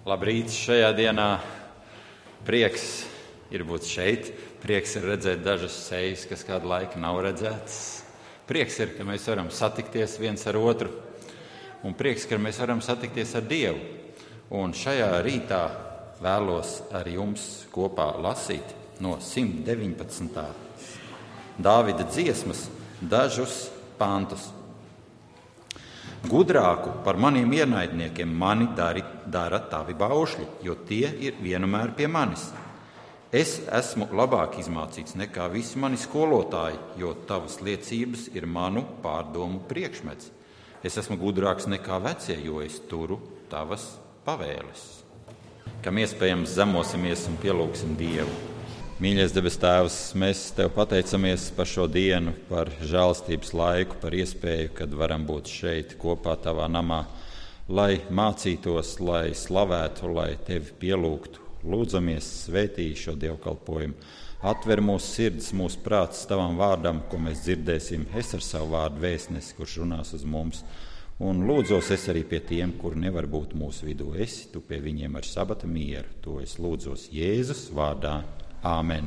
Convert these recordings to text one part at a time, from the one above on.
Labrīt šajā dienā. Prieks ir būt šeit. Prieks ir redzēt dažas sejas, kas kādu laiku nav redzētas. Prieks ir, ka mēs varam satikties viens ar otru. Un prieks, ka mēs varam satikties ar Dievu. Un šajā rītā vēlos ar jums kopā lasīt no 119. Dāvida dziesmas dažus pantus. Gudrāku par maniem ienaidniekiem mani dara tavi baušļi, jo tie ir vienmēr pie manis. Es esmu labāk izmācīts nekā visi mani skolotāji, jo tavas liecības ir manu pārdomu priekšmets. Es esmu gudrāks nekā vecie, jo es turu tavas pavēles. Kam iespējams zemosimies un pielūgsim Dievu. Mīļais debes Tēvs, mēs Tev pateicamies par šo dienu, par žēlstības laiku, par iespēju, kad varam būt šeit kopā Tavā namā, lai mācītos, lai slavētu, lai Tevi pielūgtu. Lūdzamies, svētī šo dievkalpojumu. Atver mūsu sirds, mūsu prāts Tavam vārdam, ko mēs dzirdēsim. Es ar savu vārdu vēstnesi, kurš runās uz mums. Un lūdzos es arī pie tiem, kur nevar būt mūsu vidū. Esi Tu pie viņiem ar sabata mieru. To es lūdzos Jēzus vārdā. Āmen.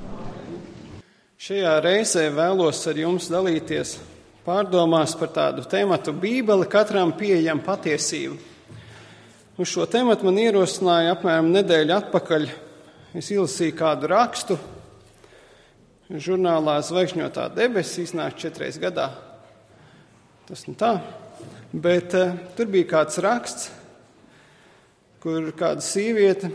Šajā reizē vēlos ar jums dalīties pārdomās par tādu tematu Bībele katram pieejama patiesība. Uz šo tematu man ierosināja apmēram nedēļu atpakaļ. Es izlasīju kādu rakstu žurnālā Zvaigžņotā debesis, iznāk 4 gadā. Tas tā. Bet tur bija kāds raksts, kur kāda sīviete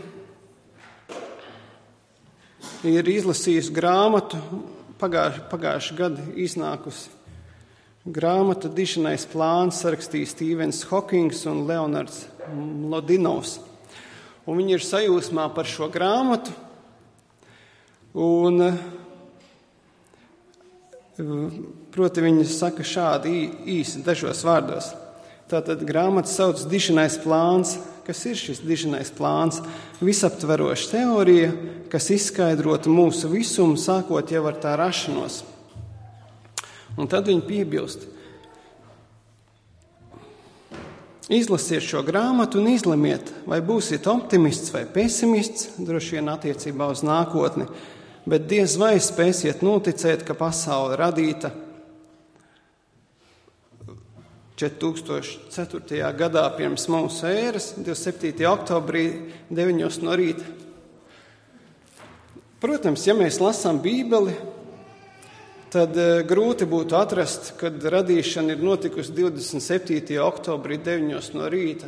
ir izlasījusi grāmatu, pagājušā gada iznākusi grāmata Dišanais plāns, sarakstījis Stīvens Hokings un Leonards Mlodinovs. Un viņi ir sajūsmā par šo grāmatu, un proti viņi saka šādi īsi dažos vārdos. Tātad grāmata sauc Dišanais plāns. Kas ir šis dišanais plāns? Visaptveroša teorija, kas izskaidrotu mūsu visumu, sākot jau ar tā rašanos. Un tad viņi piebilst. Izlasiet šo grāmatu un izlemiet, vai būsiet optimists vai pesimists, droši vien attiecībā uz nākotni, bet diez vai spēsiet noticēt, ka pasaule radīta 4004. gadā pirms mūsu ēras, 27. oktobrī 9 no rīta. Protams, ja mēs lasām Bībeli, tad grūti būtu atrast, kad radīšana ir notikusi 27. oktobrī 9 no rīta.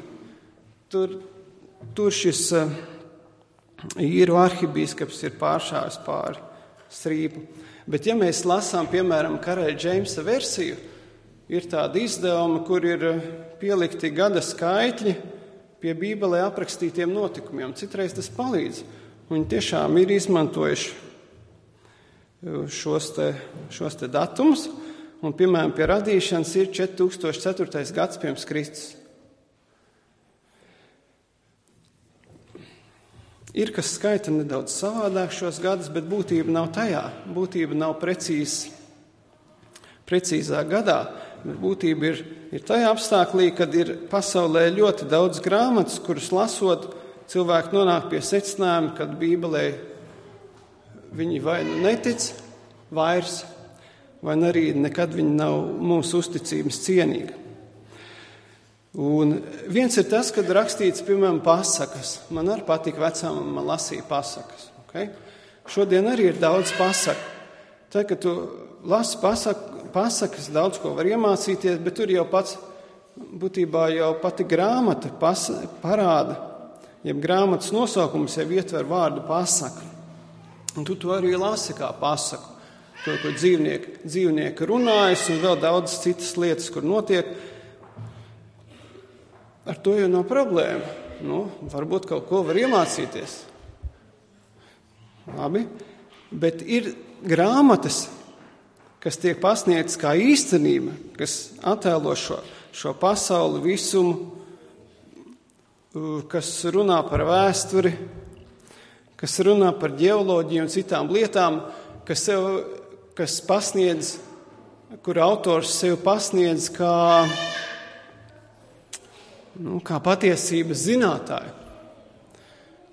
Tur šis īru arhibīskaps ir pāršāvis pāri strīpu. Bet ja mēs lasām, piemēram, karaļa Džeimsa versiju, ir tādi izdevumi, kur ir pielikti gada skaitļi pie Bībelē aprakstītiem notikumiem. Citreiz tas palīdz. Viņi tiešām ir izmantojuši šos te datumus. Un, piemēram, pie radīšanas ir 4004. gads pirms Kristus. Ir, kas skaita nedaudz savādāk šos gadus, bet būtība nav tajā. Būtība nav precīzā gadā. Būtība ir tajā apstāklī, kad ir pasaulē ļoti daudz grāmatas, kuras lasot, cilvēki nonāk pie secinājuma, kad Bībelē viņi vai nu netic vairs, vai arī nekad viņi nav mūsu uzticības cienīgi. Un viens ir tas, kad rakstīts, piemēram, pasakas. Man arī patīk vecām, man lasīja pasakas. Okay? Šodien arī ir daudz pasaku. Tā, ka tu lasi pasakas, daudz ko var iemācīties, bet tur jau būtībā jau pati grāmata parāda, ja grāmatas nosaukums jau ietver vārdu pasaka. Un tu to arī lasi kā pasaku. To, ko dzīvnieki runājas un vēl daudz citas lietas, kur notiek. Ar to jau nav problēma. Varbūt kaut ko var iemācīties. Labi, bet ir grāmatas, kas tiek pasniegts kā īstenība, kas attēlo šo pasauli visumu, kas runā par vēsturi, kas runā par ģeoloģiju un citām lietām, kas pasniedz, kur autors sev pasniedz kā patiesības zinātāju.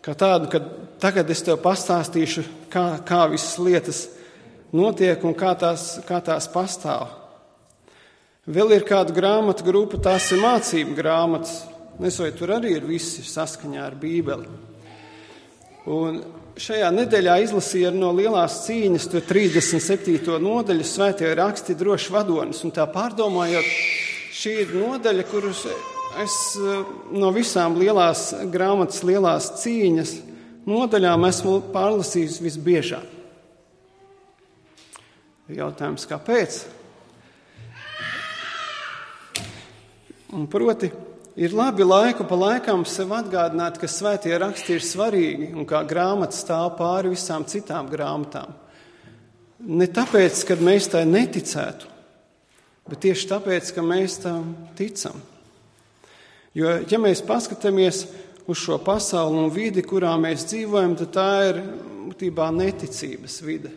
kā tādu, ka tagad es tev pastāstīšu, kā visas lietas notiek un kā tās pastāv. Vēl ir kāda grāmatu grupa, tās ir mācību grāmatas. Nezinu, vai tur arī ir visi saskaņā ar Bībeli. Un šajā nedēļā izlasīja no lielās cīņas to 37. nodaļu Svētie raksti droši vadonis. Un tā pārdomājot, šī ir nodaļa, kurus es no visām lielās grāmatas, lielās cīņas nodaļām esmu pārlasījis visbiežāk. Jautājums, kāpēc? Un proti, ir labi laiku pa laikam sev atgādināt, ka Svētie raksti ir svarīgi un kā grāmata stāv pāri visām citām grāmatām. Ne tāpēc, ka mēs tai neticētu, bet tieši tāpēc, ka mēs tam ticam. Jo, ja mēs paskatāmies uz šo pasauli un vidi, kurā mēs dzīvojam, tad tā ir būtībā neticības vide.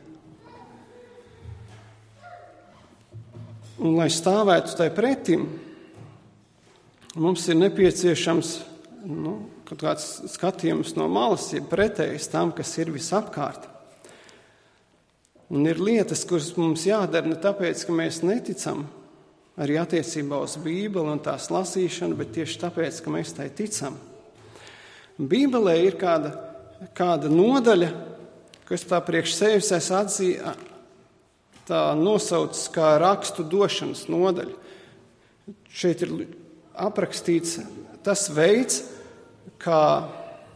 Un, lai stāvētu tai pretim, mums ir nepieciešams kaut kāds skatījums no malas, ja pretējs tam, kas ir visapkārt. Un ir lietas, kuras mums jādara ne tāpēc, ka mēs neticam, arī attiecībā uz Bībeli un tās lasīšanu, bet tieši tāpēc, ka mēs tai ticam. Bībelē ir kāda nodaļa, kas tā priekš sevis es atzīju, tā nosauc kā rakstu došanas nodaļa. Šeit ir aprakstīts tas veids, kā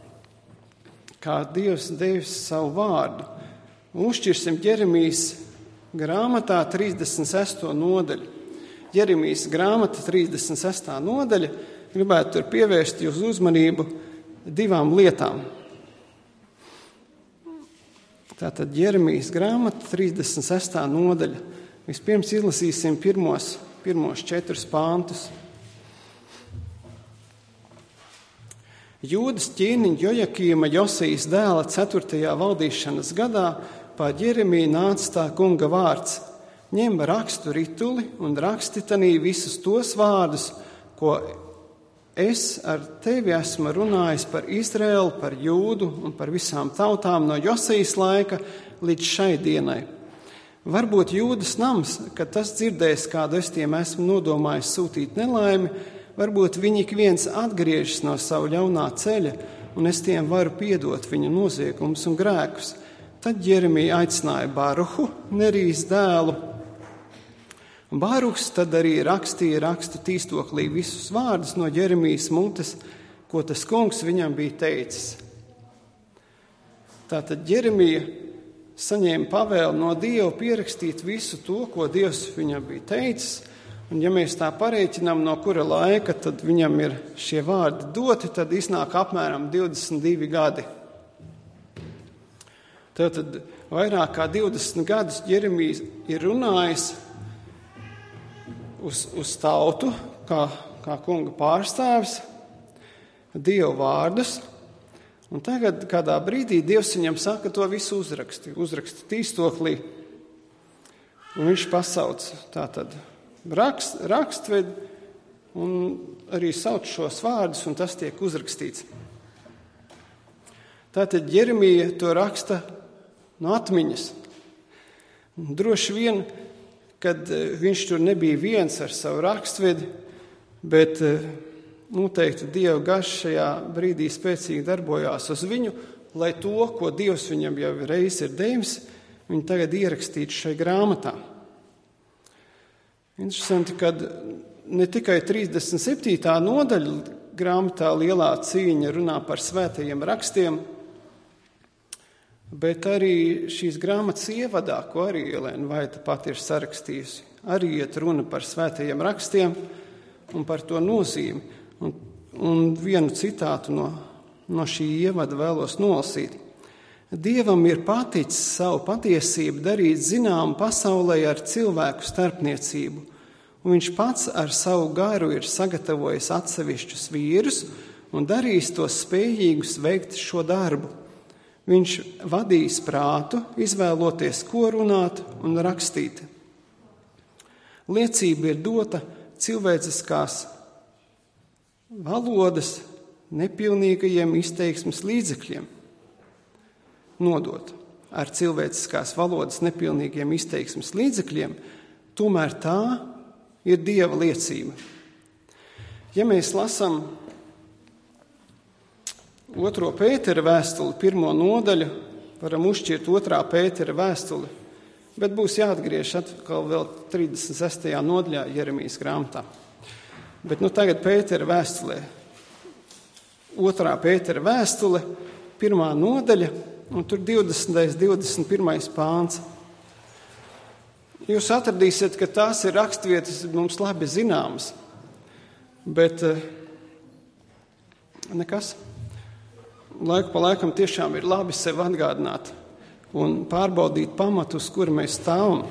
Dievs devis savu vārdu. Uzšķirsim Jeremijas grāmatā 36. nodaļu. Jeremijas grāmata 36. nodaļa, gribētu tur pievērst jūsu uzmanību divām lietām. Tātad Jeremijas grāmata 36. nodaļa. Vispirms izlasīsim pirmos 4 pāntus. Jūdas ķīniņa Jojakīma Josijas dēla 4. valdīšanas gadā pār Jeremiju nāca tā kunga vārds: ņem rakstu rituli un raksti tanī visus tos vārdus, ko es ar tevi esmu runājis par Izraēlu, par Jūdu un par visām tautām no Josijas laika līdz šai dienai. Varbūt Jūdas nams, kad tas dzirdēs, kādu es tiem esmu nodomājis sūtīt nelaimi, varbūt viņi ik viens atgriežas no savu ļaunā ceļa, un es tiem varu piedot viņu noziegumus un grēkus. Tad Jeremija aicināja Baruhu, Nerijas dēlu. Baruhs tad arī rakstīja rakstu tīstoklī visus vārdus no Jeremijas mutes, ko tas kungs viņam bija teicis. Tātad Jeremija saņēma pavēli no Dieva pierakstīt visu to, ko Dievs viņam bija teicis. Un ja mēs tā parēķinām, no kura laika tad viņam ir šie vārdi doti, tad iznāk apmēram 22 gadi. Tātad vairāk kā 20 gadus Jeremijs ir runājis uz tautu, kā kunga pārstāvis, Dieva vārdus. Un tagad kādā brīdī Dievs viņam saka, to visu uzraksti tīstoklī. Un viņš pasauc tātad rakstvedi un arī sauc šos vārdus, un tas tiek uzrakstīts. Tātad Jeremija to raksta no atmiņas. Droši vien, kad viņš tur nebija viens ar savu rakstvedi, bet noteikti Dieva gars šajā brīdī spēcīgi darbojās uz viņu, lai to, ko Dievs viņam jau reiz ir devis, viņi tagad ierakstītu šai grāmatā. Interesanti, ka ne tikai 37. nodaļa grāmatā Lielā cīņa runā par svētajiem rakstiem, bet arī šīs grāmatas ievadā, ko arī Elēna Vaita pati ir sarakstījusi, arī iet runa par svētajiem rakstiem un par to nozīmi. Un vienu citātu no šī ievada vēlos nolasīt. Dievam ir paticis savu patiesību darīt zinām pasaulē ar cilvēku starpniecību, un viņš pats ar savu garu ir sagatavojis atsevišķus vīrus un darījis tos spējīgus veikt šo darbu. Viņš vadīs prātu, izvēloties, ko runāt un rakstīt. Liecība ir dota cilvēciskās valodas, nepilnīgajiem izteiksmes līdzekļiem. Nodot ar cilvēciskās valodas nepilnīgiem izteiksmes līdzekļiem, tomēr tā ir Dieva liecība. Ja mēs lasām 2. Pētera vēstuli, 1. nodaļu, varam uzšķirt 2. Pētera vēstuli, bet būs jāatgriež atkal vēl 36. nodaļā Jeremijas grāmatā. Bet tagad Pētera vēstulē, 2. Pētera vēstule, 1. nodaļa, un tur 20. 21. pāns. Jūs atradīsiet, ka tās ir rakstvietas mums labi zināmas, bet nekas. Laiku pa laikam tiešām ir labi sev atgādināt un pārbaudīt pamatu, uz kuru mēs stāvam.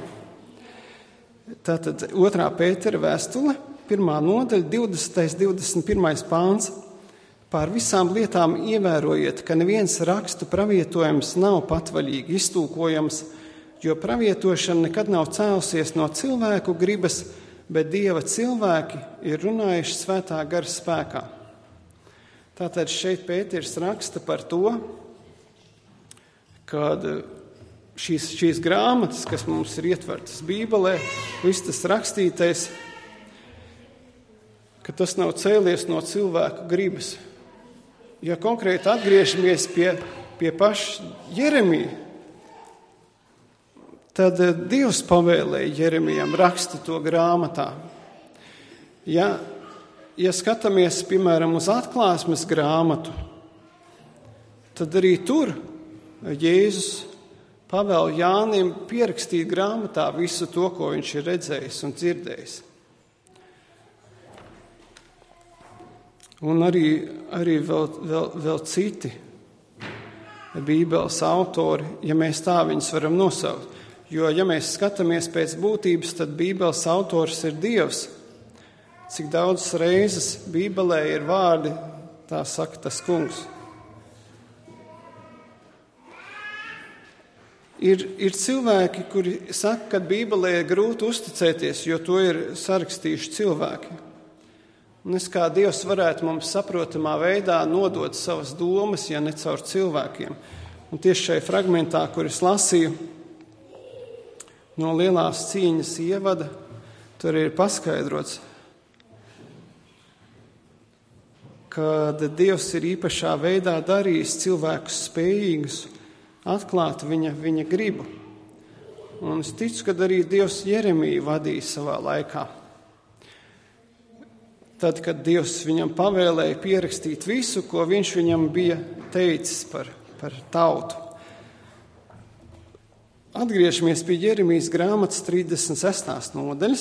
Tātad 2. Pētera vēstule, 1. nodaļa, 20. 21. pāns. Pār visām lietām ievērojiet, ka neviens rakstu pravietojums nav patvaļīgi iztulkojams, jo pravietošana nekad nav cēlusies no cilvēku gribas, bet Dieva cilvēki ir runājuši svētā gara spēkā. Tātad šeit Pēters raksta par to, kad šīs grāmatas, kas mums ir ietvertas Bībelē, viss tas rakstītais, ka tas nav cēlies no cilvēku gribas. Ja konkrēti atgriežamies pie paša Jeremija, tad Dievs pavēlēja Jeremijam rakstīt to grāmatā. Ja skatāmies, piemēram, uz Atklāsmes grāmatu, tad arī tur Jēzus pavēl Jānim pierakstīt grāmatā visu to, ko viņš ir redzējis un dzirdējis. Un arī vēl citi Bībeles autori, ja mēs tā viņus varam nosaukt. Jo, ja mēs skatāmies pēc būtības, tad Bībeles autors ir Dievs. Cik daudzas reizes Bībelē ir vārdi, tā saka tas kungs. Ir cilvēki, kuri saka, ka Bībelē ir grūti uzticēties, jo to ir sarakstījuši cilvēki. Un es kā Dievs varētu mums saprotamā veidā nodot savas domas, ja ne caur cilvēkiem. Un tieši šai fragmentā, kur es lasīju no lielās cīņas ievada, tur ir paskaidrots, ka Dievs ir īpašā veidā darījis cilvēkus spējīgus atklāt viņa gribu. Un es ticu, ka arī Dievs Jeremiju vadīja savā laikā. Tad, kad Dievs viņam pavēlēja pierakstīt visu, ko viņš viņam bija teicis par tautu. Atgriežamies pie Jeremijas grāmatas 36. nodaļas.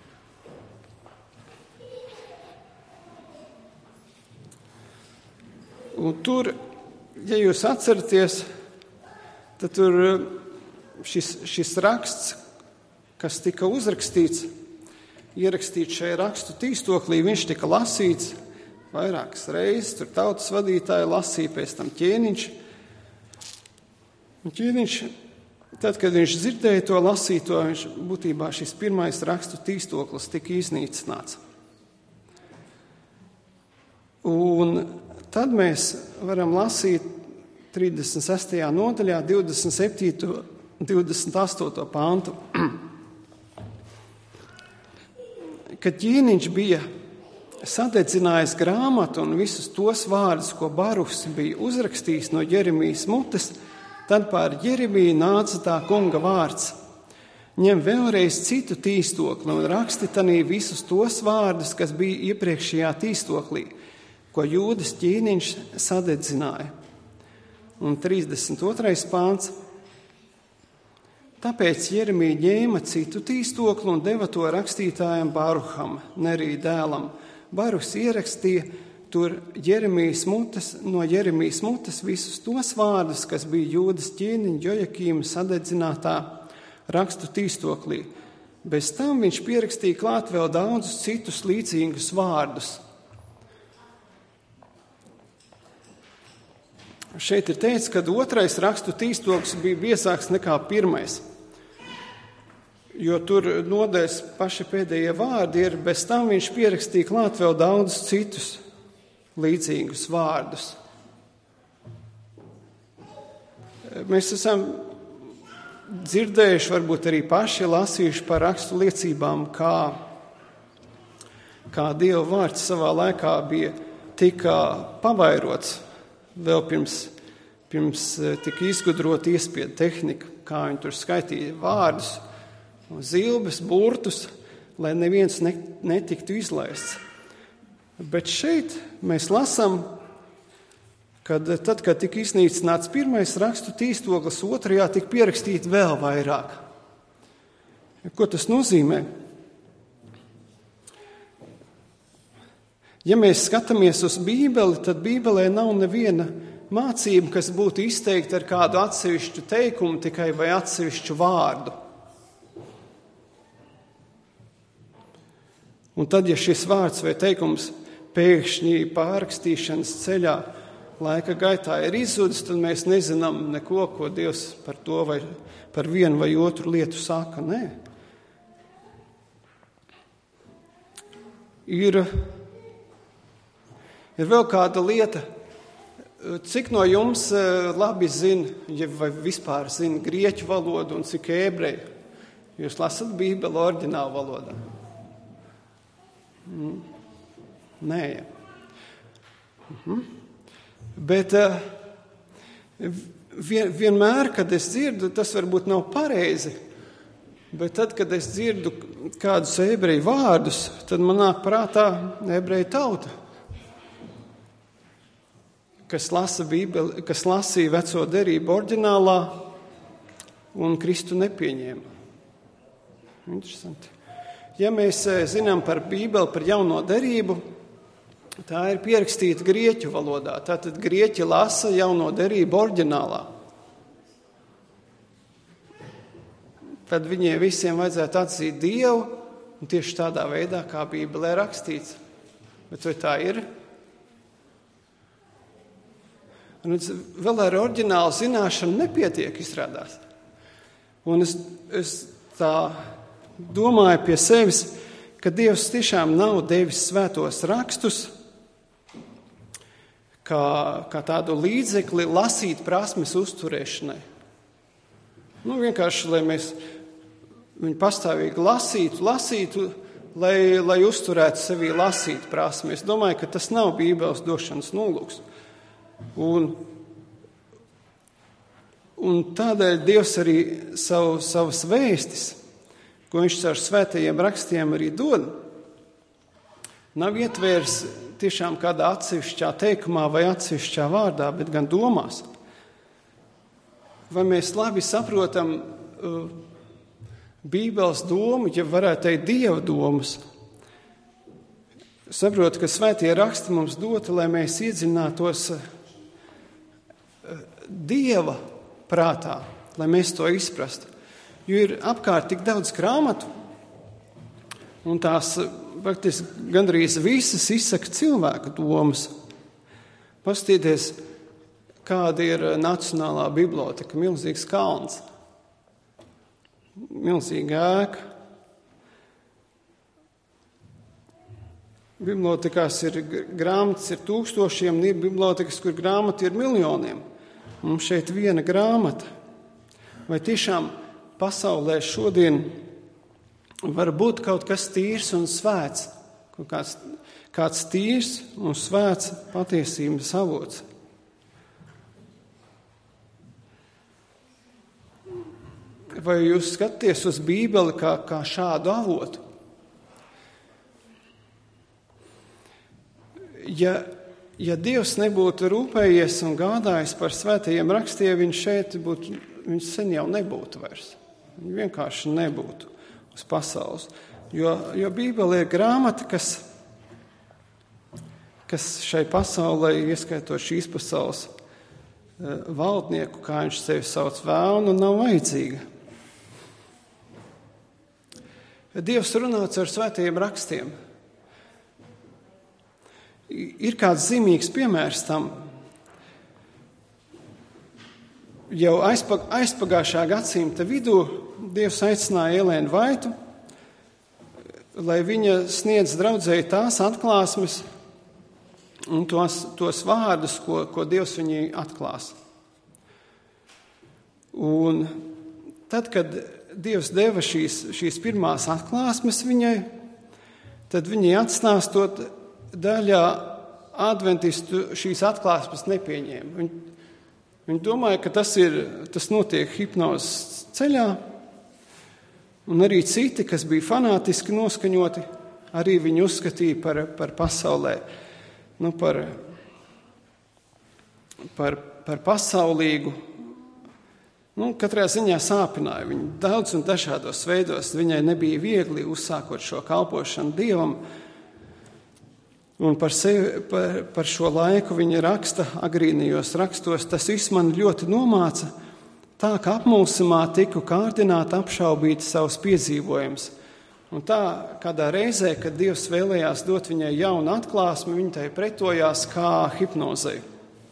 Un tur, ja jūs atceraties, tad tur šis raksts, kas tika uzrakstīts, ierakstīts šajā rakstu tīstoklī, viņš tika lasīts vairākas reizes. Tur tautas vadītāji lasīja, pēc tam ķēniņš. Un ķēniņš, tad, kad viņš dzirdēja to lasīto, viņš būtībā šis pirmais rakstu tīstoklis tika iznīcināts. Un tad mēs varam lasīt 36. nodaļā 27. un 28. pāntu. Kad ķēniņš bija sadedzinājis grāmatu un visus tos vārdus, ko Baruhs bija uzrakstījis no Jeremijas mutes, tad pār Jeremiju nāca tā kunga vārds: ņem vēlreiz citu tīstokli un raksti tanī visus tos vārdus, kas bija iepriekšējā tīstoklī, ko Jūdas ķēniņš sadedzināja. Un 32. pāns. Tāpēc Jeremija ņēma citu tīstokli un deva to rakstītājam Baruham, Nerija dēlam. Baruhs ierakstīja tur no Jeremijas mutes visus tos vārdus, kas bija Jūdas ķēniņa Jojakīma sadedzinātā rakstu tīstoklī. Bez tam viņš pierakstīja klāt vēl daudzus citus līdzīgus vārdus. Šeit ir teikts, ka otrais rakstu tīstoklis bija biezāks nekā pirmais, jo tur nodaļas paši pēdējie vārdi ir, bez tam viņš pierakstīja klāt vēl daudzus citus līdzīgus vārdus. Mēs esam dzirdējuši, varbūt arī paši lasījuši par rakstu liecībām, kā Dieva vārds savā laikā bija tika pavairots vēl pirms tika izgudrota iespiedu tehnika, kā viņi tur skaitīja vārdus, zilbes, burtus, lai neviens netiktu izlaists. Bet šeit mēs lasām, kad tika iznīcināts pirmais rakstu tīstoklis, otrajā tika pierakstīti vēl vairāk. Ko tas nozīmē? Ja mēs skatāmies uz Bībeli, tad Bībelē nav neviena mācība, kas būtu izteikta ar kādu atsevišķu teikumu tikai vai atsevišķu vārdu. Un tad, ja šis vārds vai teikums pēkšņi pārrakstīšanas ceļā laika gaitā ir izzudis, tad mēs nezinām neko, ko Dievs par to vai par vienu vai otru lietu saka. Nē. Ir vēl kāda lieta. Cik no jums labi zina, vai vispār zina grieķu valodu un cik ebreju? Jūs lasat Bībeli oriģinālu valodā? Nē. Bet vienmēr, kad es dzirdu, tas varbūt nav pareizi, bet tad, kad es dzirdu kādus ebreju vārdus, tad man nāk prātā ebreju tauta, kas lasa Bībeli, kas lasīja veco derību oriģinālā un Kristu nepieņēma. Interesanti. Ja mēs zinām par Bībeli, par jauno derību, tā ir pierakstīta grieķu valodā. Tātad grieķi lasa jauno derību oriģinālā. Tad viņiem visiem vajadzētu atzīt Dievu, un tieši tādā veidā, kā Bībelē rakstīts. Bet vai tā ir? Un vēl ar oriģinālu zināšanu nepietiek, izrādās. Un es tā domāju pie sevis, ka Dievs tiešām nav devis svētos rakstus kā tādu līdzekli lasīt prasmes uzturēšanai. Vienkārši, lai mēs viņu pastāvīgi lasītu, lai uzturētu sevī lasīt prasmi. Es domāju, ka tas nav Bībeles došanas nolūks. Un tādēļ Dievs arī savas vēstis, ko viņš ar svētajiem rakstiem arī dod, nav ietvērs tiešām kādā atsevišķā teikumā vai atsevišķā vārdā, bet gan domās. Vai mēs labi saprotam Bībeles domu, ja varētu teikt Dieva domas? Saprotu, ka svētie raksti mums doti, lai mēs iedziļinātos Dieva prātā, lai mēs to izprastu. Jo ir apkārt tik daudz grāmatu, un tās praktiski gandrīz visas izsaka cilvēku domas. Paskatieties, kāda ir Nacionālā biblioteka, milzīgs kalns, milzīga ēka. Bibliotekās ir grāmatas ir tūkstošiem, ir bibliotekas, kur grāmatu ir miljoniem. Mums šeit viena grāmata. Vai tiešām pasaulē šodien var būt kaut kas tīrs un svēts, kāds tīrs un svēts patiesības avots? Vai jūs skatāties uz Bībeli kā šādu avotu? Ja Dievs nebūtu rūpējies un gādājis par svētajiem rakstiem, viņš sen jau nebūtu vairs. Viņi vienkārši nebūtu uz pasaules. Jo Bībele ir grāmata, kas šai pasaulē, ieskaitot šīs pasaules valdnieku, kā viņš sevi sauc, vēlnu, nav vajadzīga. Dievs runāts ar svētajiem rakstiem. Ir kāds zīmīgs piemērs tam. Jau aizpagājušā gadsimta vidū Dievs aicināja Elēnu Vaitu, lai viņa sniedz draudzēji tās atklāsmes, un tos vārdus, ko Dievs viņai atklās. Un tad, kad Dievs deva šīs pirmās atklāsmes viņai, tad viņai atstāstot daļā adventistu šīs atklāsmes nepieņēma. Viņi domāja, ka tas notiek hipnozes ceļā, un arī citi, kas bija fanātiski noskaņoti, arī viņi uzskatīja par pasaulē, par pasaulīgu. Katrā ziņā sāpināja viņu daudz un dažādos veidos. Viņai nebija viegli uzsākot šo kalpošanu Dievam. Un par šo laiku viņa raksta agrīnajos rakstos: tas viss man ļoti nomāca, tā ka apmulsumā tiku kārdināti apšaubīt savus piedzīvojumus. Un tā kādā reizē, kad Dievs vēlējās dot viņai jaunu atklāsmi, viņa tai pretojās kā hipnozei.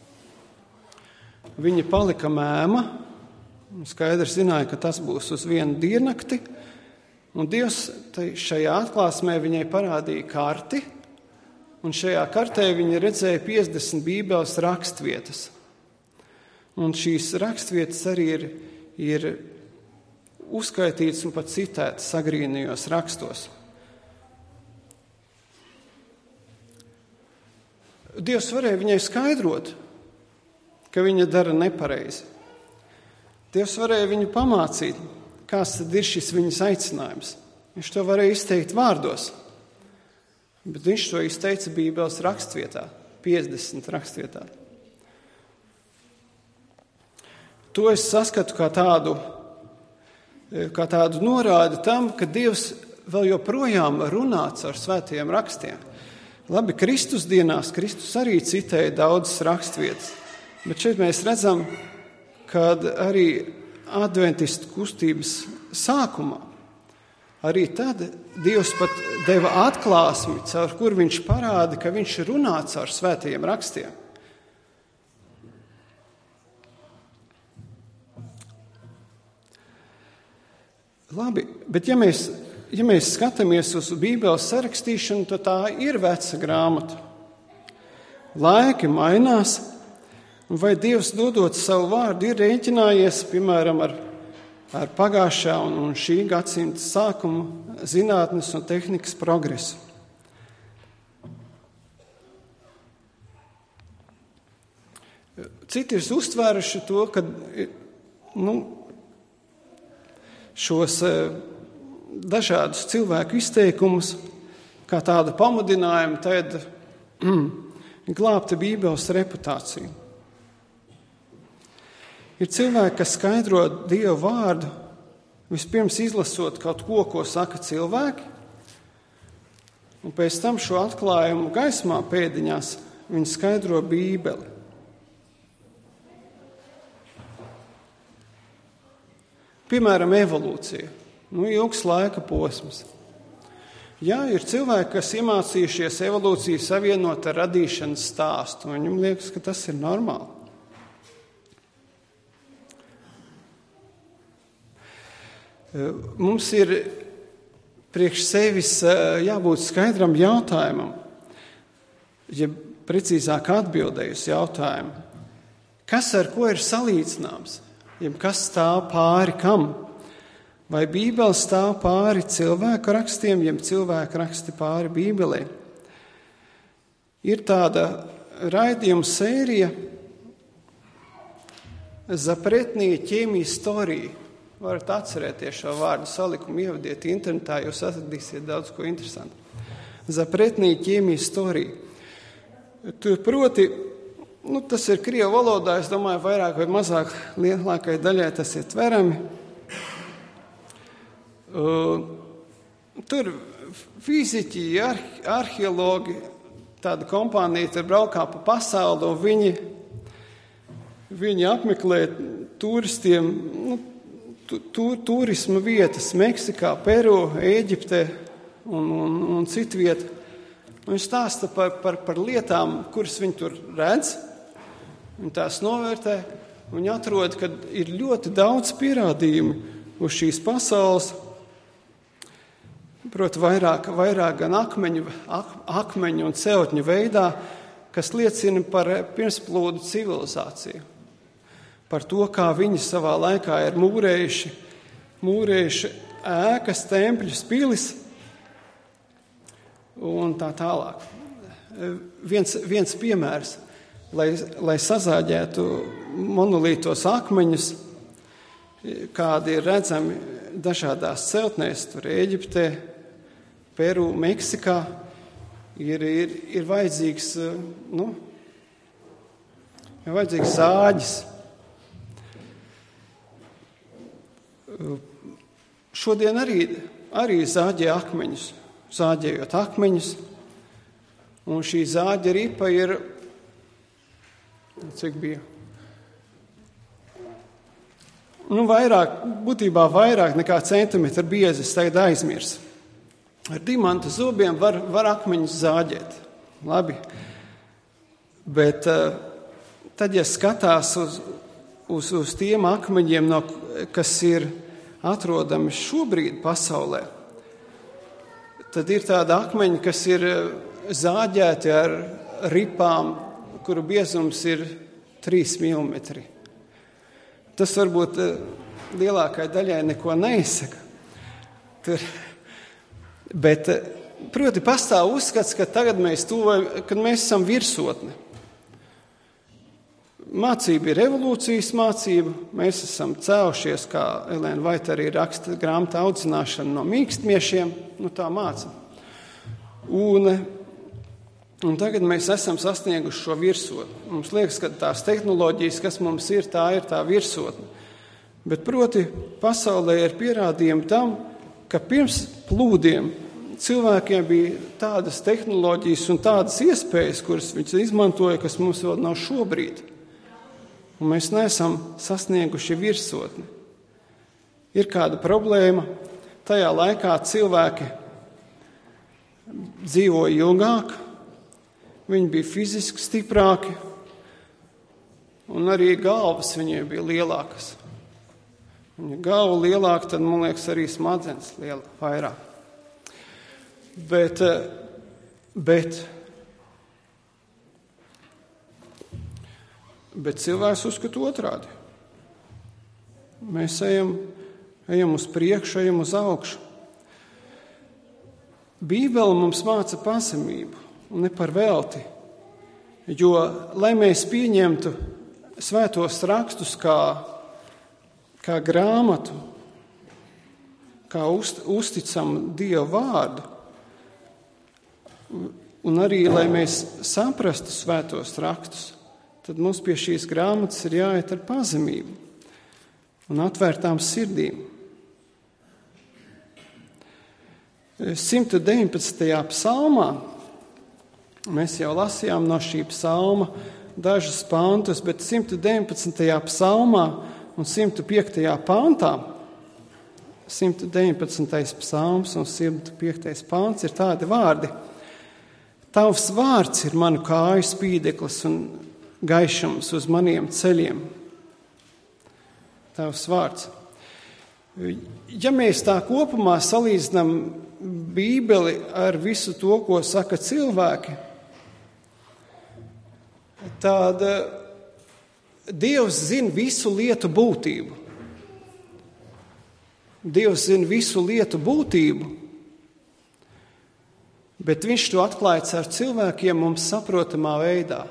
Viņa palika mēma, un skaidrs zināja, ka tas būs uz vienu diennakti, un Dievs šajā atklāsmē viņai parādīja karti, un šajā kartē viņa redzēja 50 Bībeles rakstvietas. Un šīs rakstvietas arī ir uzskaitītas un pat citētas agrīnajos rakstos. Dievs varēja viņai skaidrot, ka viņa dara nepareizi. Dievs varēja viņu pamācīt, kāds tad ir šis viņas aicinājums. Viņš to varēja izteikt vārdos, bet viņš to izteica Bībeles rakstvietā, 50 rakstvietā. To es saskatu kā tādu norādi tam, ka Dievs vēl joprojām runā caur svētajiem rakstiem. Labi, Kristus dienās, Kristus arī citēja daudzas rakstvietas, bet šeit mēs redzam, kad arī adventistu kustības sākumā, arī tad Dievs pat deva atklāsmi, caur kur viņš parāda, ka viņš runā caur svētajiem rakstiem. Labi, bet ja mēs skatāmies uz Bībeles sarakstīšanu, tad tā ir veca grāmata. Laiki mainās. Vai Dievs, dodot savu vārdu, ir rēķinājies, piemēram, ar pagājušā un šī gadsimta sākuma zinātnes un tehnikas progresu? Citi ir uztvēruši to, ka šos dažādus cilvēku izteikumus kā tādu pamudinājumu tad glābta Bībeles reputāciju. Ir cilvēki, kas skaidro Dieva vārdu, vispirms izlasot kaut ko saka cilvēki, un pēc tam šo atklājumu gaismā pēdiņās viņi skaidro Bībeli. Piemēram, evolūcija. Ilgs laika posms. Jā, ir cilvēki, kas iemācījušies evolūciju savienot ar radīšanas stāstu, un viņam liekas, ka tas ir normāli. Mums ir priekš sevis jābūt skaidram jautājumam, ja precīzāk atbildēju uz jautājumu, kas ar ko ir salīdzināms, ja kas stāv pāri kam? Vai Bībele stāv pāri cilvēku rakstiem, ja cilvēku raksti pāri Bībelē? Ir tāda raidījuma sērija Zapretnija ķēmija storija. Varat atcerēties šo vārdu salikumu, ievadiet internetā, jūs atradīsiet daudz ko interesantu. Zapretnija ķēmija storija. Tur proti, tas ir krievu valodā, es domāju, vairāk vai mazāk lielākai daļai tas ir tverami. Tur fiziķi, arheologi, tāda kompānija tur braukā pa pasauli, un viņi apmeklē turistiem, turisma vietas Meksikā, Peru, Ēģiptē un citu vietu. Viņi stāsta par lietām, kuras viņi tur redz, viņi tās novērtē, viņi atrod, ka ir ļoti daudz pierādījumu uz šīs pasaules, proti vairāk gan akmeņu un celtņu veidā, kas liecina par pirmsplūdu civilizāciju. Par to, kā viņi savā laikā ir mūrējuši ēkas, tempļus, pilis un tā tālāk. Viens piemērs, lai sazāģētu monolītos akmeņus, kādi ir redzami dažādās celtnēs, tur Ēģiptē, Peru, Meksikā, ir vajadzīgs zāģis. Šodien arī zāģē akmeņus, zāģējot akmeņus, un šī zāģa ripa ir, cik bija? Būtībā vairāk nekā centimetru biezi, es tagad aizmirs. Ar dimanta zobiem var akmeņus zāģēt. Labi. Bet tad, ja skatās uz tiem akmeņiem, kas ir atrodami šobrīd pasaulē, tad ir tādi akmeņi, kas ir zāģēti ar ripām, kuru biezums ir 3 mm. Tas varbūt lielākai daļai neko neizsaka. Bet, proti, pastāv uzskats, ka tagad kad mēs esam virsotne. Mācība ir evolūcijas mācība. Mēs esam cēlušies, kā Elēna Vaita arī raksta grāmatā audzināšana no mīkstmiešiem. Tā māca. Un tagad mēs esam sasnieguši šo virsotni. Mums liekas, ka tās tehnoloģijas, kas mums ir, tā ir tā virsotne. Bet, proti, pasaulē ir pierādījumi tam, ka pirms plūdiem cilvēkiem bija tādas tehnoloģijas un tādas iespējas, kuras viņi izmantoja, kas mums vēl nav šobrīd. Un mēs neesam sasnieguši virsotni. Ir kāda problēma. Tajā laikā cilvēki dzīvoja ilgāk, viņi bija fiziski stiprāki, un arī galvas viņiem bija lielākas. Viņa galva lielāka, tad, man liekas, arī smadzenes vairāk. Bet cilvēks uzskata otrādi. Mēs ejam uz priekšu, ejam uz augšu. Bībele mums māca pazemību. Un ne par velti, jo, lai mēs pieņemtu svētos rakstus kā grāmatu, kā uzticamu Dieva vārdu, un arī, lai mēs saprastu svētos rakstus, tad mums pie šīs grāmatas ir jāiet ar pazemību un atvērtām sirdīm. 119. psalmā mēs jau lasījām no šī psalma dažus pantus, bet 119. psalmā un 105. pantā, 119. psalms un 105. pants ir tādi vārdi: Tavs vārds ir manu kāju spīdeklis un gaišums uz maniem ceļiem. Tavs vārds. Ja mēs tā kopumā salīdzinām Bībeli ar visu to, ko saka cilvēki, tad Dievs zina visu lietu būtību. Dievs zina visu lietu būtību, bet viņš to atklāja ar cilvēkiem mums saprotamā veidā.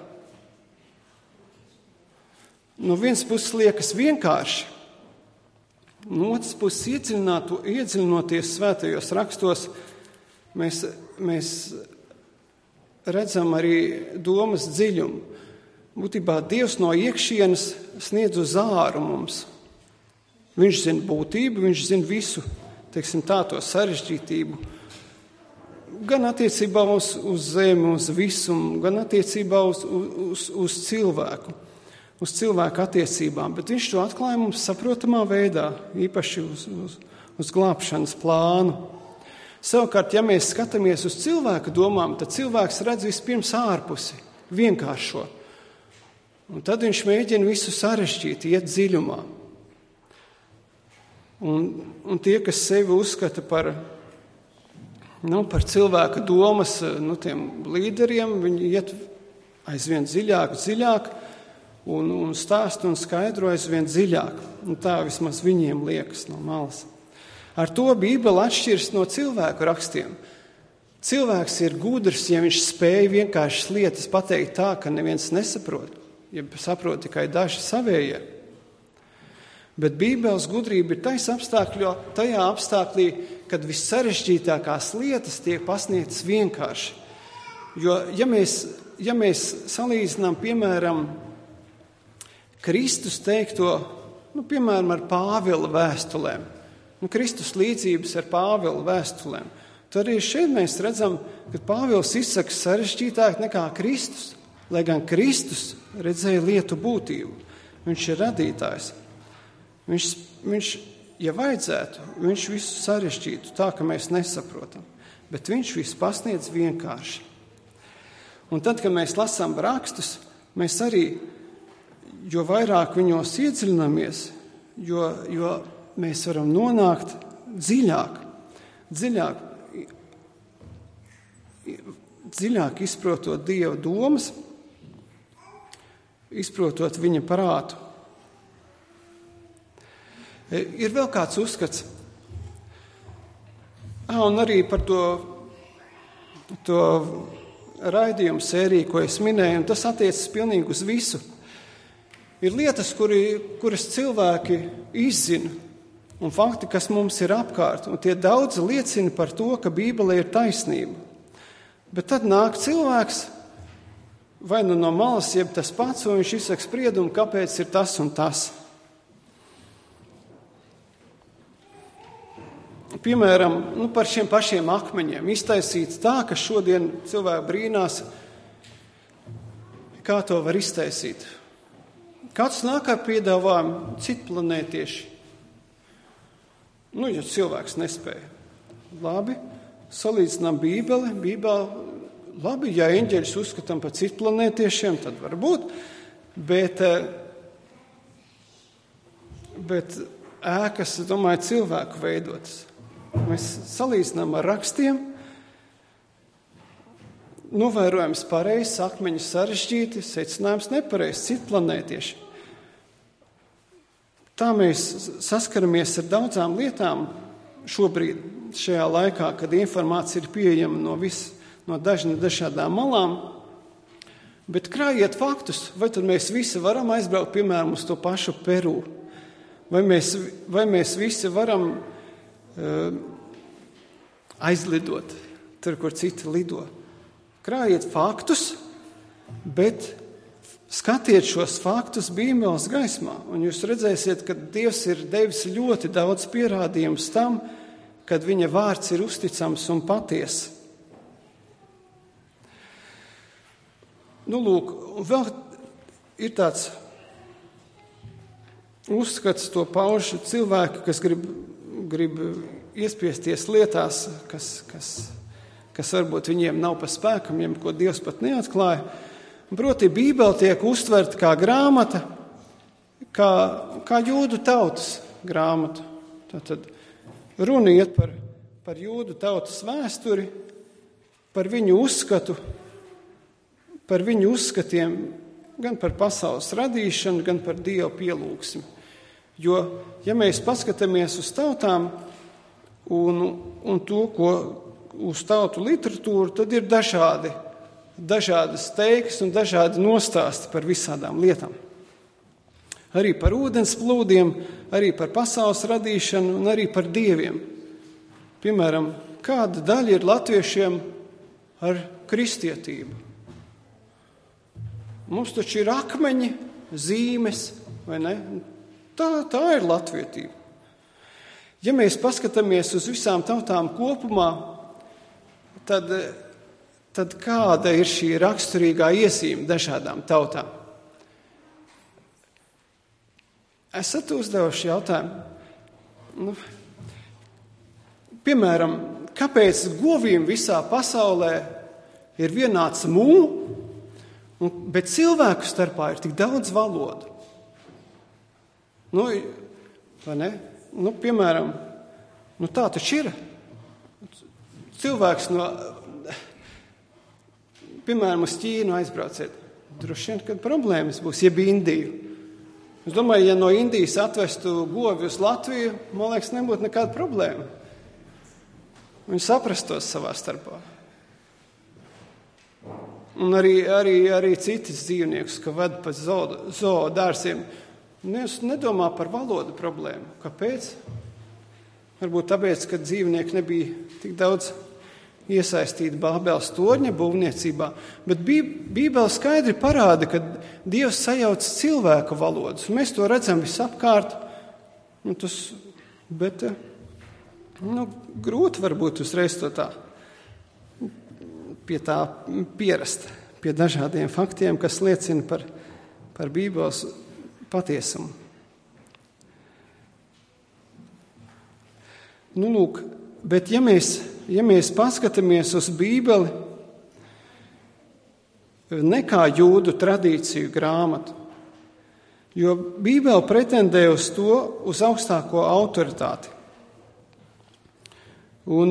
No vienas puses liekas vienkārši, no otras puses iedziļinoties svētajos rakstos, mēs redzam arī domas dziļumu. Būtībā Dievs no iekšienes sniedz uz āru mums. Viņš zina būtību, viņš zina visu, to sarežģītību. Gan attiecībā uz zemi, uz visumu, gan attiecībā uz cilvēku, uz cilvēku attiecībām. Bet viņš to atklāja mums saprotamā veidā, īpaši uz glābšanas plānu. Savukārt, ja mēs skatāmies uz cilvēka domām, tad cilvēks redz vispirms ārpusi, vienkāršo. Un tad viņš mēģina visu sarežģīt, iet dziļumā. Un tie, kas sevi uzskata par cilvēka domas, tiem līderiem, viņi iet aizvien dziļāk, un stāsta un skaidro aizvien dziļāk. Un tā vismaz viņiem liekas no malas. Ar to Bībele atšķiras no cilvēku rakstiem. Cilvēks ir gudrs, ja viņš spēj vienkāršas lietas pateikt tā, ka neviens nesaprot, ja saprot tikai daži savējie. Bet Bībeles gudrība ir tajā apstākļī, kad vissarežģītākās lietas tiek pasniegtas vienkārši. Jo, ja mēs salīdzinām, piemēram, Kristus teikto, piemēram, ar Pāvila vēstulēm, Kristus līdzības ar Pāvila vēstulēm, tad arī šeit mēs redzam, ka Pāvils izsaka sarežģītāk nekā Kristus, lai gan Kristus redzēja lietu būtību. Viņš ir radītājs. Viņš, ja vajadzētu, viņš visu sarežģītu tā, ka mēs nesaprotam, bet viņš visu pasniedz vienkārši. Un tad, kad mēs lasām rakstus, mēs arī, jo vairāk viņos iedziļināmies, jo mēs varam nonākt dziļāk izprotot Dieva domas, izprotot viņa prātu. Ir vēl kāds uzskats, un arī par to raidījumu sēriju, ko es minēju, un tas attiecas pilnīgi uz visu. Ir lietas, kuras cilvēki izzina, un fakti, kas mums ir apkārt, un tie daudzi liecina par to, ka Bībele ir taisnība. Bet tad nāk cilvēks, vai no malas, jeb tas pats, un viņš izsaka spriedumu, kāpēc ir tas un tas. Piemēram, par šiem pašiem akmeņiem iztaisīts tā, ka šodien cilvēki brīnās, kā to var iztaisīt. Kāds nāk ar piedāvājumu citplanētieši? Ja cilvēks nespēja. Labi, salīdzinām Bībeli. Labi, ja eņģeļus uzskatām par citplanētiešiem, tad varbūt, bet ēkas, domāju, cilvēku veidotas. Mēs salīdzinām ar rakstiem, novērojams pareizs, akmeņi sarežģīti, secinājums nepareizs, citplanētieši. Tā mēs saskaramies ar daudzām lietām šobrīd, šajā laikā, kad informācija ir pieejama no dažādām malām. Bet krājiet faktus, vai tad mēs visi varam aizbraukt, piemēram, uz to pašu Peru? Vai mēs visi varam aizlidot tur, kur citi lido? Krājiet faktus, bet skatiet šos faktus Bībeles gaismā, un jūs redzēsiet, ka Dievs ir devis ļoti daudz pierādījumus tam, kad viņa vārds ir uzticams un patiess. Lūk, vēl ir tāds uzskats, to pauž cilvēki, kas grib iespiesties lietās, kas varbūt viņiem nav pa spēkam, ko Dievs pat neatklāja. Proti, Bībele tiek uztverta kā grāmata, kā jūdu tautas grāmata. Tātad runa iet par jūdu tautas vēsturi, par viņu uzskatu, par viņu uzskatiem, gan par pasaules radīšanu, gan par Dievu pielūgsmi. Jo, ja mēs paskatāmies uz tautām un to, ko uz tautu literatūru, tad ir dažādas teikas un dažādi nostāsti par visādām lietām. Arī par ūdens plūdiem, arī par pasaules radīšanu un arī par dieviem. Piemēram, kāda daļa ir latviešiem ar kristietību? Mums taču ir akmeņi, zīmes, vai ne? Tā ir latvietība. Ja mēs paskatāmies uz visām tautām kopumā, tad kāda ir šī raksturīgā iezīme dažādām tautām? Esat uzdevuši jautājumu? Piemēram, kāpēc govīm visā pasaulē ir vienāds mū, bet cilvēku starpā ir tik daudz valodu? Vai ne? Piemēram, tā taču ir. Cilvēks piemēram, uz Ķīnu aizbrauciet. droši vien, kad problēmas būs, jeb Indiju. Es domāju, ja no Indijas atvestu govi uz Latviju, man liekas, nebūtu nekāda problēma. Viņi saprastos savā starpā. Un arī citas dzīvniekus, ka ved pa zoodārsiem, nedomā par valodu problēmu. Kāpēc? Varbūt tāpēc, ka dzīvnieki nebija tik daudz iesaistīti Bābeles torņa būvniecībā, bet Bībele skaidri parāda, ka Dievs sajauc cilvēku valodas. Mēs to redzam visapkārt, bet grūti varbūt uzreiz to tā pie tā pierast, pie dažādiem faktiem, kas liecina par Bībeles patiesumu. Lūk, bet ja mēs paskatāmies uz Bībeli ne kā jūdu tradīciju grāmatu, jo Bībele pretendē uz to, uz augstāko autoritāti. Un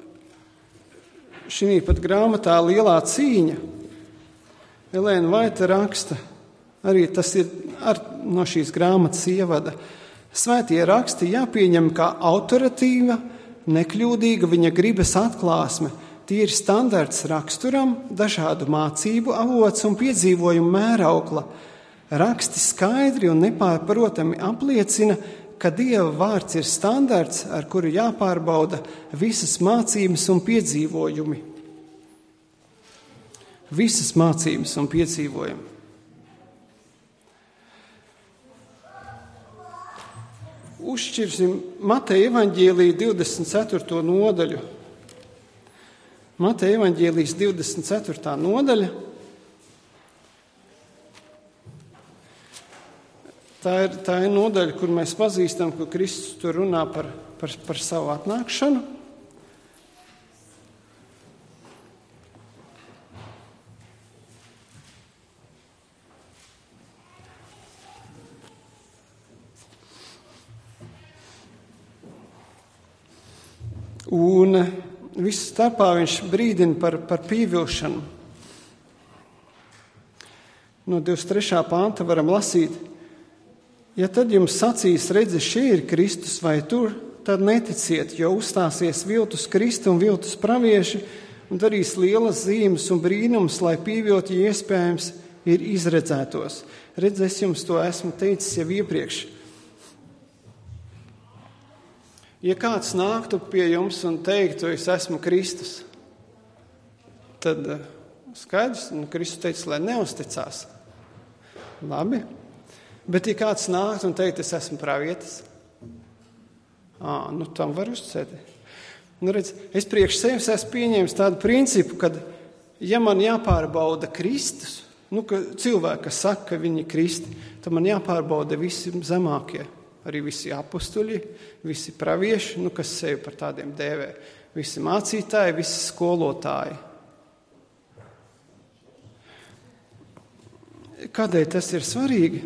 šī pat grāmatā Lielā cīņa, Elēna Vaita raksta, arī tas ir no šīs grāmatas ievada, svētie raksti jāpieņem kā autoritīva, nekļūdīga viņa gribas atklāsme, tie ir standarts raksturam, dažādu mācību avots un piedzīvojumu mēraukla. Raksti skaidri un nepārprotami apliecina, ka Dieva vārds ir standarts, ar kuru jāpārbauda visas mācības un piedzīvojumi. Visas mācības un piedzīvojumi. Uzšķirsim Mateja evaņģēlija 24. nodaļu. Mateja evaņģēlijas 24. nodaļa. Tā ir nodaļa, kur mēs pazīstam, kur Kristus tur runā par savu atnākšanu. Un visu starpā viņš brīdina par pievilšanu. No 23. panta varam lasīt: ja tad jums sacīs, redzi, šie ir Kristus vai tur, tad neticiet, jo uzstāsies viltus Kristi un viltus pravieši un darīs lielas zīmes un brīnums, lai pievilti, ja iespējams, ir izredzētos. Redz, es jums to esmu teicis jau iepriekš. Ja kāds nāktu pie jums un teiktu, es esmu Kristus, tad skaidrs, Kristus teica, lai neuzticās. Labi. Bet ja kāds nāktu un teiktu, es esmu pravietis, tam var uzticēt. Redz, es priekš sevis esmu pieņēmis tādu principu, ka, ja man jāpārbauda Kristus, ka cilvēki, kas saka, ka viņi ir Kristi, tad man jāpārbauda visi zemākie. Arī visi apustuļi, visi pravieši, kas sevi par tādiem dēvē. Visi mācītāji, visi skolotāji. Kādēļ tas ir svarīgi?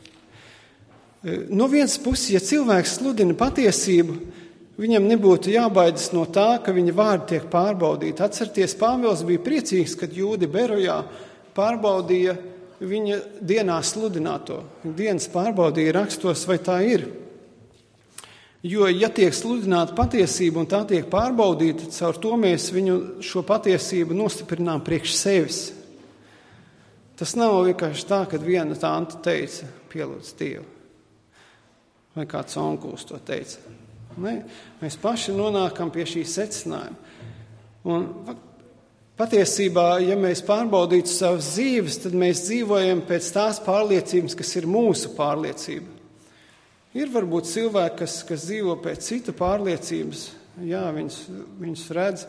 No vienas puses, ja cilvēks sludina patiesību, viņam nebūtu jābaidas no tā, ka viņa vārdi tiek pārbaudīti. Atcerieties, Pāvils bija priecīgs, kad jūdi Berojā pārbaudīja viņa dienā sludināto. Dienas pārbaudīja rakstos, vai tā ir. Jo, ja tiek sludināta patiesība un tā tiek pārbaudīta, caur to mēs viņu šo patiesību nostiprinām priekš sevis. Tas nav vienkārši tā, kad viena tante teica, pielūdz Dievu. Vai kāds onkulis to teica. Ne? Mēs paši nonākam pie šī secinājuma. Un patiesībā, ja mēs pārbaudītu savas dzīves, tad mēs dzīvojam pēc tās pārliecības, kas ir mūsu pārliecība. Ir varbūt cilvēki, kas dzīvo pēc citu pārliecības, jā, viņus redz,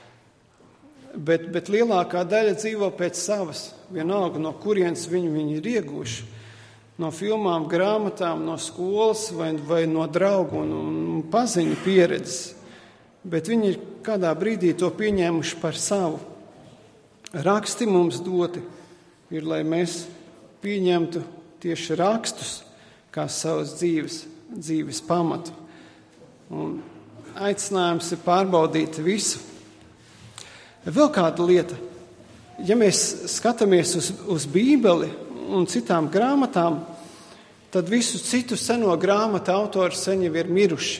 bet lielākā daļa dzīvo pēc savas, vienalga, no kurienes viņi ir ieguvuši. No filmām, grāmatām, no skolas vai no draugu un paziņu pieredzes. Bet viņi ir kādā brīdī to pieņēmuši par savu. Raksti mums doti ir, lai mēs pieņemtu tieši rakstus kā savas dzīves pamatu. Un aicinājums ir pārbaudīt visu. Vēl kāda lieta. ja mēs skatāmies uz Bībeli un citām grāmatām, tad visu citu seno grāmatu autori sen jau ir miruši.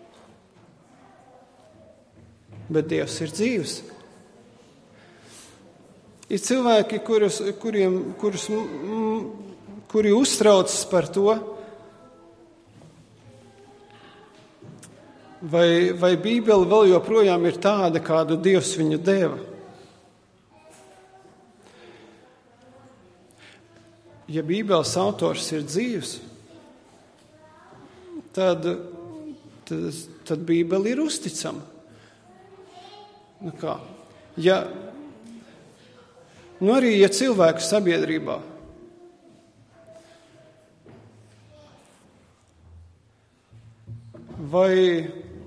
Bet Dievs ir dzīvs. Ir cilvēki, kuri uztraucas par to, vai Bībele vēl joprojām ir tāda, kādu Dievs viņu deva. Ja Bībeles autors ir dzīvs, tad Bībele ir uzticama. Nu kā? Arī ja cilvēku sabiedrībā vai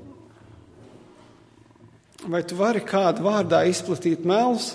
tu vari kādu vārdā izplatīt melus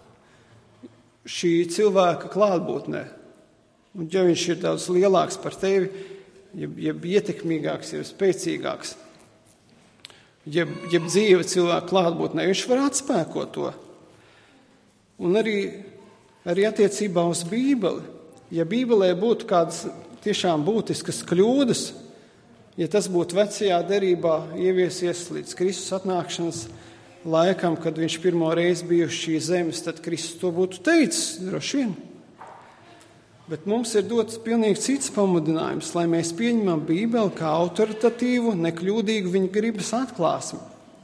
šī cilvēka klātbūtnē? Un ja viņš ir daudz lielāks par tevi, ja ietekmīgāks, ja spēcīgāks, ja dzīve cilvēka klātbūtnē, viņš var atspēkot to. Un arī attiecībā uz Bībeli. Ja Bībelē būtu kādas tiešām būtiskas kļūdas, ja tas būtu vecajā derībā ieviesies līdz Kristus atnākšanas laikam, kad viņš pirmo reizi bija uz šīs zemes, tad Kristus to būtu teicis, droši vien. Bet mums ir dots pilnīgi cits pamudinājums, lai mēs pieņemam Bībeli kā autoritatīvu, nekļūdīgu viņa gribas atklāsmi.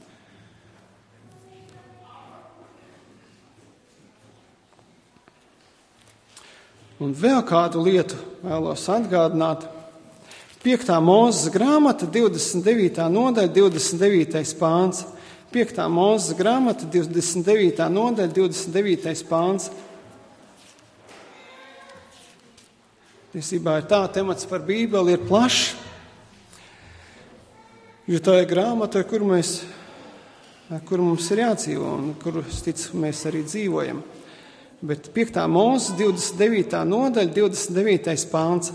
Un vēl kādu lietu vēlos atgādināt. 5. Mūzes grāmata, 29. nodaļa, 29. pāns. 5. Mūzes grāmata, 29. nodaļa, 29. pāns. Tiesībā ir tā, temats par Bībeli ir plašs, jo tā ir grāmata, ar kuru mums ir jādzīvo un kuru, ticu, mēs arī dzīvojam. Bet 5. Mūzes 29. nodaļa, 29. pāns.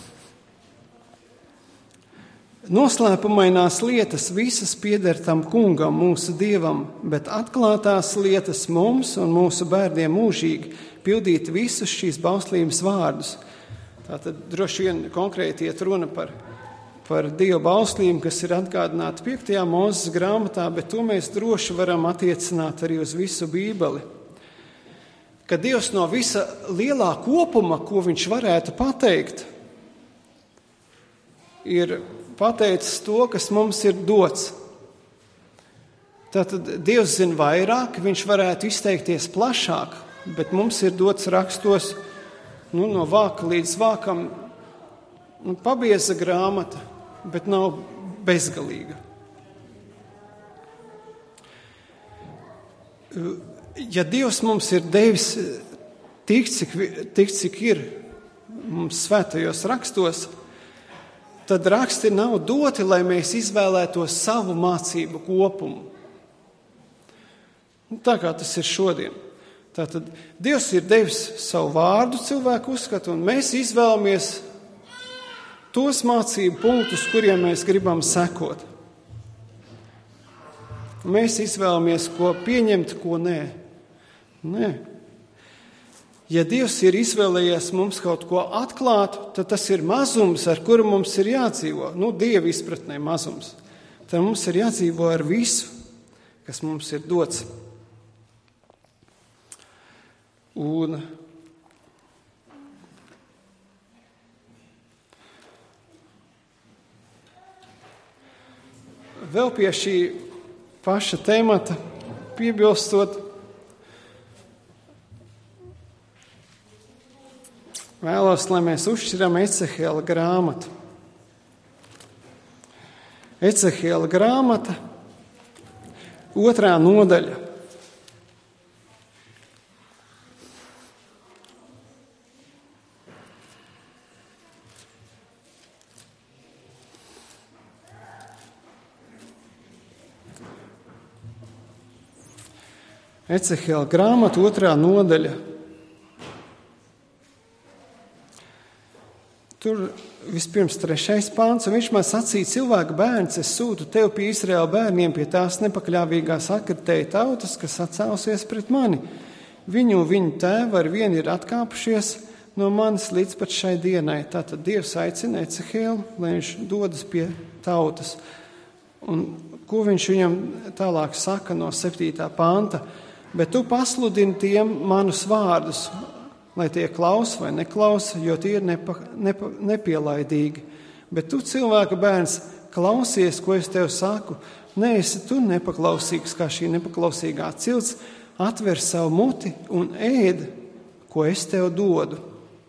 Noslēpumainās lietas visas pieder tam kungam, mūsu Dievam, bet atklātās lietas mums un mūsu bērniem mūžīgi pildīt visus šīs bauslības vārdus. Tātad droši vien konkrēti iet runa par Dieva bauslību, kas ir atgādināta 5. Mūzes grāmatā, bet to mēs droši varam attiecināt arī uz visu Bībeli. Ka Dievs no visa lielā kopuma, ko viņš varētu pateikt, ir pateicis to, kas mums ir dots. Tātad Dievs zina vairāk, viņš varētu izteikties plašāk, bet mums ir dots rakstos no vāka līdz vākam pabieza grāmata, bet nav bezgalīga. Ja Dievs mums ir devis tik, cik ir mums svētajos rakstos, tad raksti nav doti, lai mēs izvēlētos savu mācību kopumu. Tā kā tas ir šodien. Tātad Dievs ir devis savu vārdu cilvēku uzskatu, un mēs izvēlamies tos mācību punktus, kuriem mēs gribam sekot. Mēs izvēlamies, ko pieņemt, ko nē. Nē. Ja Dievs ir izvēlējies mums kaut ko atklāt, tad tas ir mazums, ar kuru mums ir jādzīvo. Dieva izpratnē mazums. Tad mums ir jādzīvo ar visu, kas mums ir dots. Un vēl pie šī paša temata piebilstot, vēlos, lai mēs uzšķiram Ecehiela grāmatu. Ecehiela grāmata, 2. nodaļa. Ecehiela grāmata, 2. nodaļa. Tur vispirms 3. pāns, un viņš man sacīja: cilvēka bērns, es sūtu tev pie Izraēla bērniem, pie tās nepakļāvīgās akritēja tautas, kas atcēlusies pret mani. Viņu un viņu tēvu ar vienu ir atkāpušies no manis līdz pat šai dienai. Tātad Dievs aicina Ecehēlu, lai viņš dodas pie tautas. Un ko viņš viņam tālāk saka no 7. panta? Bet tu pasludini tiem manus vārdus, lai tie klausa vai neklausa, jo tie ir nepielaidīgi. Bet tu, cilvēka bērns, klausies, ko es tev saku. Neesi tu nepaklausīgs, kā šī nepaklausīgā cilts, atver savu muti un ēd, ko es tev dodu.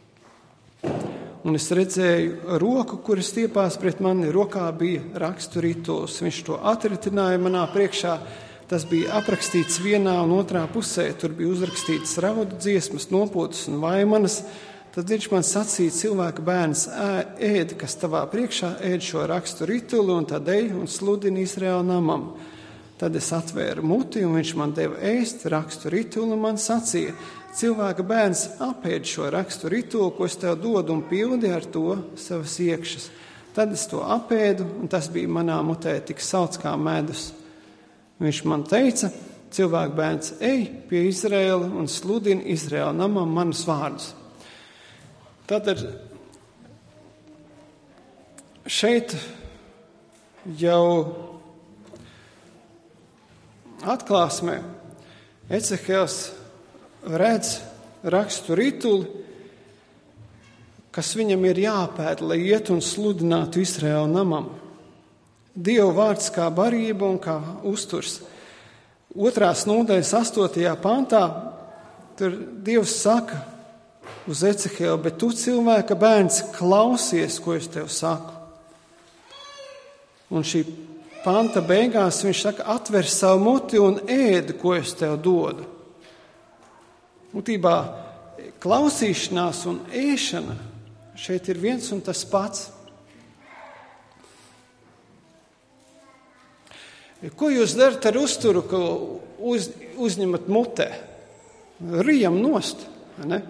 Un es redzēju roku, kuras stiepās pret mani, rokā bija rakstu rituls. Viņš to atritināja manā priekšā. Tas bija aprakstīts vienā un otrā pusē. Tur bija uzrakstīts raudu dziesmas, nopūtas un vaimanas. Tad viņš man sacīja, cilvēka bērns, ēd, kas tavā priekšā, ēd šo rakstu rituli un tad ej un sludini Izraēla namam. Tad es atvēru muti un viņš man deva ēst rakstu rituli un man sacīja, cilvēka bērns, apēd šo rakstu rituli, ko es tev dodu un pildi ar to savas iekšas. Tad es to apēdu un tas bija manā mutē tik salds kā medus. Viņš man teica, cilvēka bērns, ej pie Izraēla un sludini Izraēla namam manus vārdus. Tātad šeit jau atklāsmē Ecehēls redz rakstu rituli, kas viņam ir jāpēd, lai iet un sludinātu Izraēla namam. Dieva vārds kā barība un kā uzturs. 2. nodaļas 8. pantā tur Dievs saka uz Ecehēlu, bet tu, cilvēka bērns, klausies, ko es tev saku. Un šī panta beigās viņš saka, atver savu muti un ēd, ko es tev dodu. Būtībā klausīšanās un ēšana šeit ir viens un tas pats. Ko jūs darat ar uzturu, ko uzņemat mutē? Rijam nost, ne?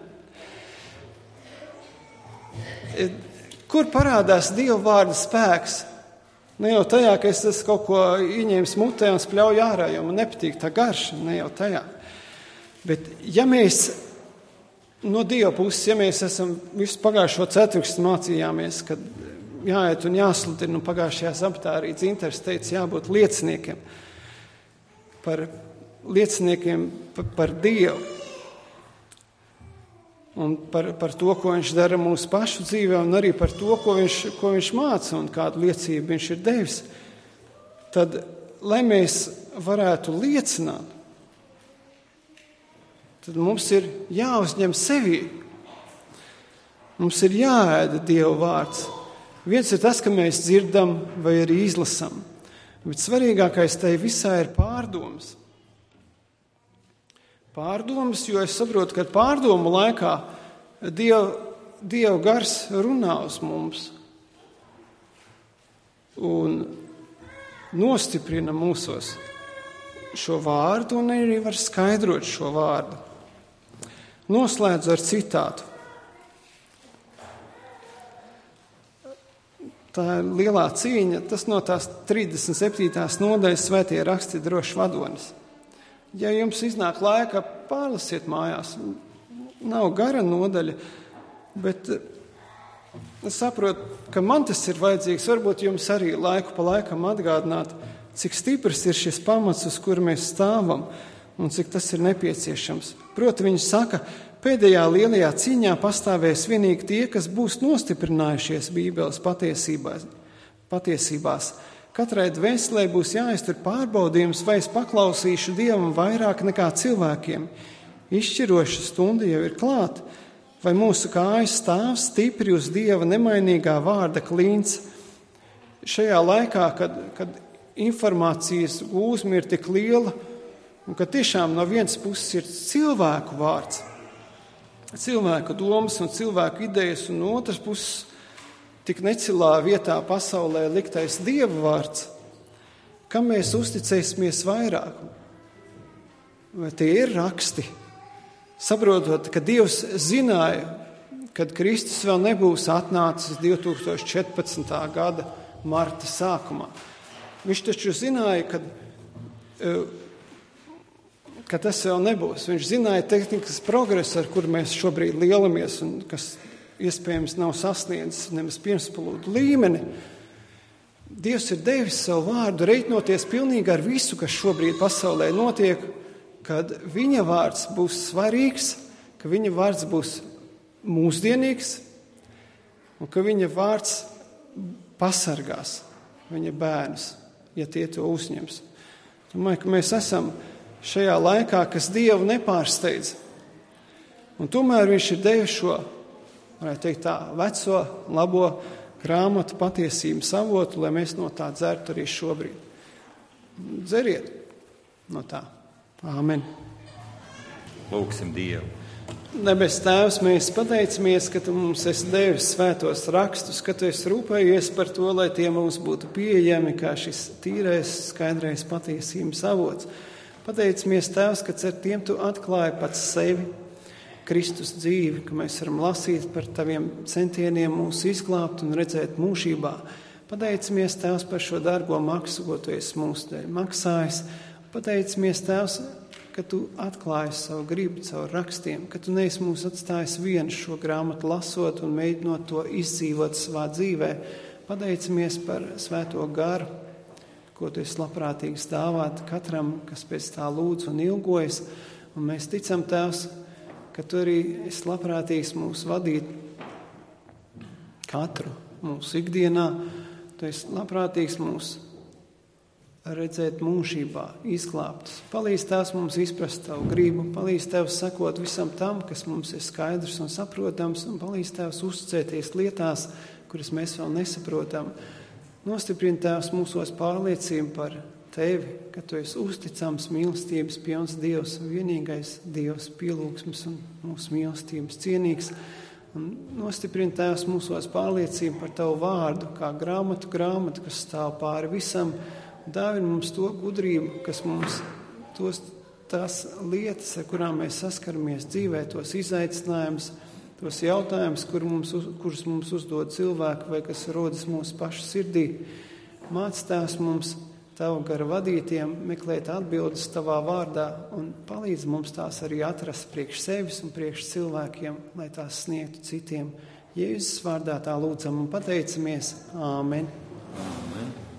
Kur parādās Dieva vārda spēks? Ne jau tajā, ka es esmu kaut ko ieņēmis mutē un spļauju ārā, jo man nepatīk tā garša, ne jau tajā. Bet ja mēs no Dieva puses, ja mēs esam visu pagājušo ceturkšņu mācījāmies, kad jāiet un jāsludina, un pagājušajā sabatā arī Dzinters teica, jābūt lieciniekiem par Dievu un par to, ko viņš dara mūsu pašu dzīvē, un arī par to, ko viņš māca un kādu liecību viņš ir devis. Tad, lai mēs varētu liecināt, tad mums ir jāuzņem sevī. Mums ir jāēda Dieva vārds. Viens ir tas, ka mēs dzirdam vai arī izlasam, bet svarīgākais tai visā ir pārdomas. Pārdomas, jo es saprotu, ka pārdomu laikā Dieva gars runā uz mums un nostiprina mūsos šo vārdu un arī var skaidrot šo vārdu. Noslēdzu ar citātu. Tā ir lielā cīņa, tas no tās 37. nodaļas Svētie raksti drošs vadonis. Ja jums iznāk laika, pārlasiet mājās. Nav gara nodaļa, bet es saprotu, ka man tas ir vajadzīgs. Varbūt jums arī laiku pa laikam atgādināt, cik stiprs ir šis pamats, uz kuru mēs stāvam un cik tas ir nepieciešams. Proti, viņš saka, pēdējā lielajā cīņā pastāvēs vienīgi tie, kas būs nostiprinājušies Bībeles patiesībās. Katrai dvēselē būs jāiztur pārbaudījums, vai es paklausīšu Dievam vairāk nekā cilvēkiem. Izšķiroša stunda jau ir klāt, vai mūsu kājas stāv stipri uz Dieva nemainīgā vārda klints. Šajā laikā, kad informācijas gūzma ir tik liela, un ka tiešām no vienas puses ir cilvēku vārds, cilvēku domas un cilvēku idejas, un no otras puses tik necilā vietā pasaulē liktais Dieva vārds, kam mēs uzticēsimies vairāk? Vai tie ir raksti? Saprotot, ka Dievs zināja, kad Kristus vēl nebūs atnācis 2014. gada marta sākumā. Viņš taču zināja, ka tas jau nebūs. Viņš zināja tehnikas progresu, ar kuru mēs šobrīd lielamies un kas iespējams nav sasniedzis nemaz pirmspalūdu līmeni. Dievs ir devis savu vārdu, reiķinoties pilnīgi ar visu, kas šobrīd pasaulē notiek, kad viņa vārds būs svarīgs, ka viņa vārds būs mūsdienīgs un ka viņa vārds pasargās viņa bērnus, ja tie to uzņems. Domāju, ka mēs esam šajā laikā, kas Dievu nepārsteidz. Un tomēr viņš ir devis šo, varētu teikt tā, veco, labo grāmatu patiesības avotu, lai mēs no tā dzertu arī šobrīd. Dzeriet no tā. Āmen. Lūksim Dievu. Debes Tēvs, mēs pateicamies, ka Tu mums esi devis svētos rakstus, ka Tu esi rūpējies par to, lai tie mums būtu pieejami kā šis tīrais, skaidrais patiesības avots. Pateicamies, Tēvs, ka ar tiem Tu atklāji pats sevi, Kristus dzīvi, ka mēs varam lasīt par Taviem centieniem mūs izglābt un redzēt mūžībā. Pateicamies, Tēvs, par šo dārgo maksu, ko Tu esi mūsu dēļ maksājis. Pateicamies, Tēvs, ka Tu atklāji savu gribu caur rakstiem, ka Tu neesi mūs atstājis vienu šo grāmatu lasot un mēģinot to izdzīvot savā dzīvē. Pateicamies par svēto garu, ko Tu esi labprātīgs dāvāt katram, kas pēc tā lūdz un ilgojas. Un mēs ticam, Tēvs, ka Tu arī esi labprātīgs mūs vadīt katru mūsu ikdienā. Tu esi labprātīgs mūs redzēt mūžībā, izglābtus. Palīdz Tēvs mums izprast Tavu gribu, palīdz Tēvs sakot visam tam, kas mums ir skaidrs un saprotams, un palīdz Tēvs uzticēties lietās, kuras mēs vēl nesaprotam. Nostiprini Tēvs mūsos pārliecību par Tevi, ka Tu esi uzticams, mīlestības pilns Dievs, vienīgais Dievs, pielūgsmes un mūsu mīlestības cienīgs. Un nostiprini Tēvs mūsos pārliecību par Tavu vārdu, kā grāmatu, kas stāv pāri visam. Dāvini mums to gudrību, kas mums tās lietas, ar kurām mēs saskaramies dzīvē, tos izaicinājumus, tos jautājumus, kurus mums uzdod cilvēki vai kas rodas mūsu pašu sirdī. Māc Tēvs mums Tavu gara vadītiem meklēt atbildes Tavā vārdā un palīdz mums tās arī atrast priekš sevis un priekš cilvēkiem, lai tās sniegtu citiem. Jēzus vārdā tā lūdzam un pateicamies. Āmen.